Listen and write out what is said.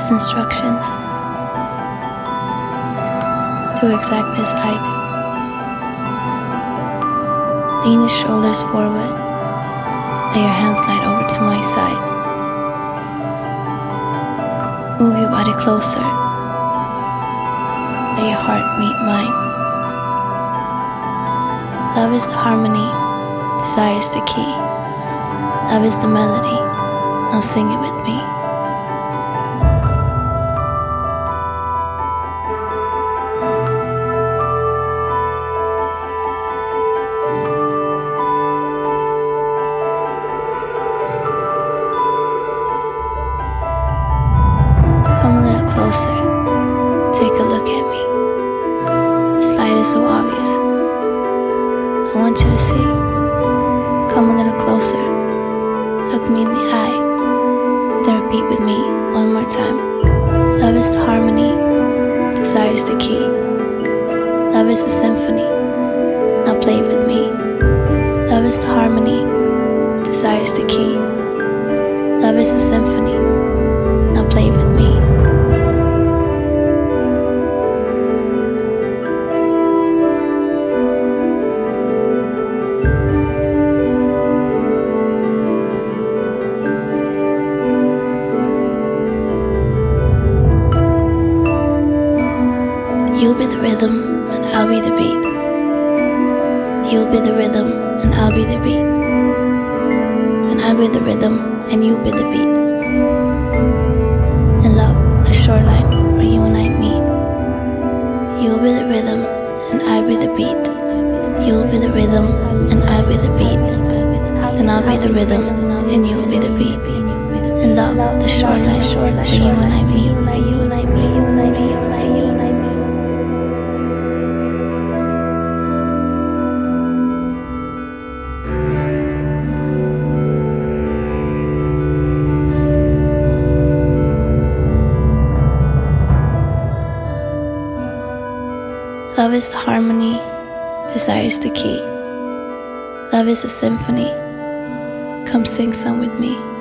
its instructions. Do exactly as I do. Lean your shoulders forward. Let your hands slide over to my side. Move your body closer. Let your heart meet mine. Love is the harmony, desire is the key. Love is the melody, now sing it with me. Come a little closer, take a look at me. This light is so obvious. I want you to see. Come a little closer, look me in the eye. Then repeat with me one more time. Love is the harmony, desire is the key. Love is the symphony, now play with me. Love is the harmony, desire is the key. Love is the symphony, now play with me. You'll be the rhythm and I'll be the beat. You'll be the rhythm and I'll be the beat. Then I'll be the rhythm and you'll be the beat. And love, the shoreline where you and I meet. You'll be the rhythm and I'll be the beat. You'll be the rhythm and I'll be the beat. Then I'll be the rhythm and you'll be the beat. And love, the shoreline where you and I meet. Love is the harmony, desire is the key. Love is a symphony. Come sing some with me.